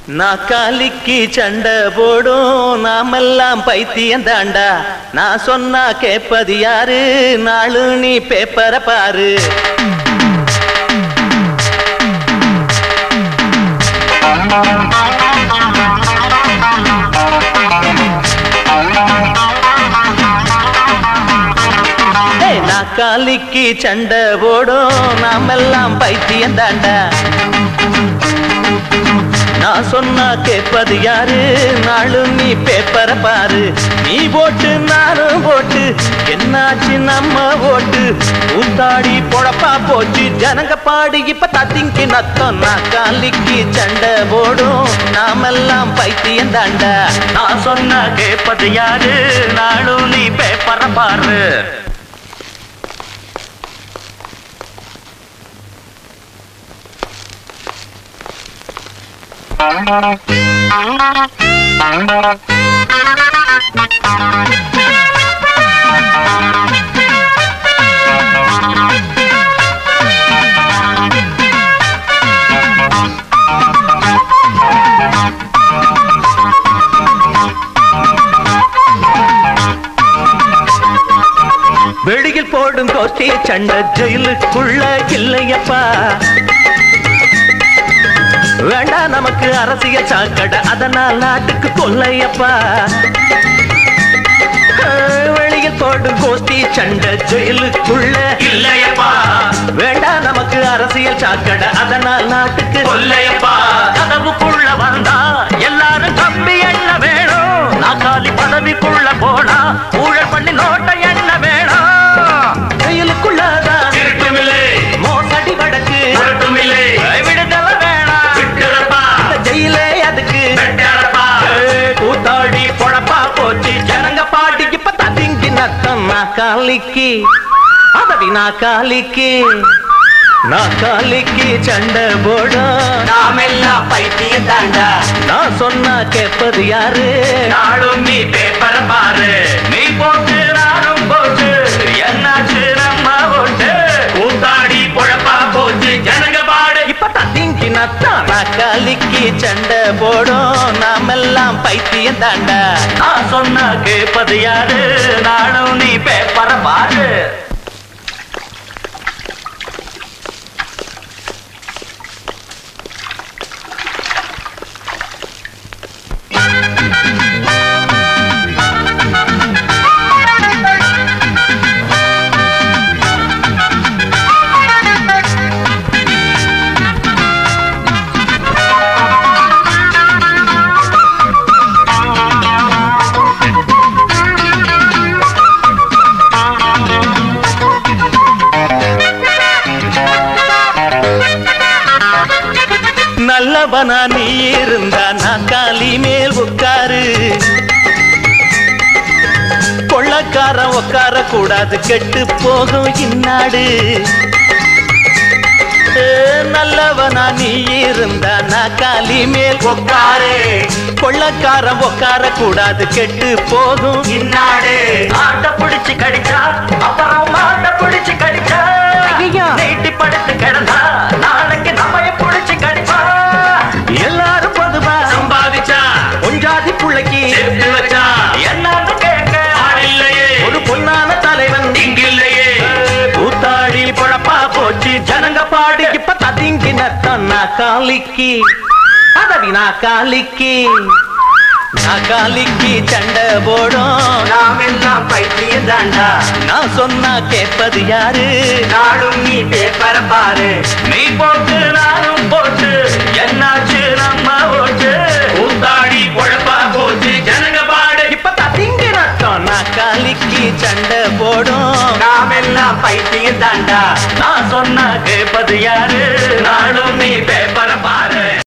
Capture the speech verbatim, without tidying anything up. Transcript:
நாக்காலிக்கு சண்டை போடும் நாமெல்லாம் பைத்தியம் தாண்டா. நான் சொன்னா கேப்பது யாரு? நாளு நீ பேப்பரை பாரு. நாக்காலிக்கு சண்டை போடும் நாமெல்லாம் பைத்தியம் தாண்டா. நான் சொன்னா கேட்பது யாரு? நாளும் நீ பேப்பரை பாரு. நீ போட்டு நானும் போட்டு என்னாச்சு நம்ம ஓட்டு? ஊத்தாடி பொழப்பா போச்சு ஜனங்க பாடி இப்ப தத்திங்கி நத்தம். நாக்காலிக்கு சண்டை போடும் நாமெல்லாம் பைத்தியம் தாண்டா. நான் சொன்னா கேட்பது யாரு? நாளும் நீ பேப்பரை பாரு. வெளியில் போடும் கோஷ்டி சண்டை ஜெயிலுக்குள்ள இல்லையப்பா. வேண்டாம் நமக்கு அரசியல் சாக்கடை, அதனால் நாட்டுக்கு கொல்லையப்பா. வெளியில் போடும் கோஷ்டி சண்டை ஜெயிலுக்குள்ள இல்லையப்பா. வேண்டாம் நமக்கு அரசியல் சாக்கடை, அதனால் நாட்டுக்கு கொல்லையப்பா. கதவுக்குள்ள வந்தா எல்லாரும் கம்பி எண்ண வேணும். நாக்காலி பதவிக்குள்ள போனா ஊழல் பண்ணி நோட்டை எண்ண வேணும். ஜெயிலுக்குள்ளதான் திருட்டுமில்லை, மோசடி வடக்கு திருட்டுமில்லை, விடுதலை வேணாம் ஜெயிலே அதுக்கு. கூத்தாடி பொழப்பா போச்சு ஜனங்க பாடி இப்ப ததிங்கி நத்தம். நாக்காலிக்கு பதவி நாக்காலிக்கு நாக்காலிக்கு சண்டை போடும் நாமெல்லாம் பைத்தியம் தாண்டா. நான் சொன்னா கேட்பது யாரு? நாளும் நீ பேப்பரை பாரு. நீ போட்டு நானும் போட்டு என்னாச்சு நம்ம ஓட்டு? கூத்தாடி பொழப்பா போச்சு ஜனங்க பாடு இப்ப தத்திங்கி நத்தம். நாக்காலிக்கு சண்டை போடும் நாமெல்லாம் பைத்தியம் தாண்டா. நான் சொன்னா கேட்பது யாரு? நாளும் நீ பேப்பரை பாரு. நல்லவனா நீ இருந்தா நாக்காலி மேல் உட்காரு. கொள்ளக்காரன் உட்கார கூடாது, கெட்டு போகும் இந்நாடு. நல்லவனா நீ இருந்தா நாக்காலி மேல் உட்காரு. கொள்ளக்காரன் உட்கார கூடாது, கெட்டு போகும் இந்நாடு. ஆட்ட பிடிச்சு கடிச்சா அப்புறம் மாட்ட பிடிச்சு கடிச்சா நீட்டி படுத்து கிடந்தா நாளைக்கு நம்ம பிடிச்சு கடிப்பா. எல்லாரும் பொதுவா சம்பாதிச்சா கொஞ்சாதி புள்ளைக்கு வச்சா என்னன்னு கேட்க இல்லையே. ஒரு பொன்னான தலைவன் இங்கில்லையே. கூத்தாடி பொழப்பா போச்சு ஜனங்க பாடி இப்ப ததிங்கி நத்தம். நாக்காலிக்கு பதவி நாக்காலிக்கு நாக்காலிக்கு சண்டை போடும் நாமெல்லாம் பைத்தியம் தாண்டா. நான் சொன்னா கேட்பது யாரு? நாளும் நீ பேப்பரை பாரு. நீ போட்டு நானும் போட்டு என்னாச்சு நம்ம ஓட்டு? கூத்தாடி பொழப்பா போச்சு ஜனங்க பாடு இப்ப ததிங்கி நத்தம். நாக்காலிக்கு சண்டை போடும் நாமெல்லாம் பைத்தியம் தாண்டா. நான் சொன்னா கேட்பது யாரு? நாளும் நீ பேப்பரை பாரு.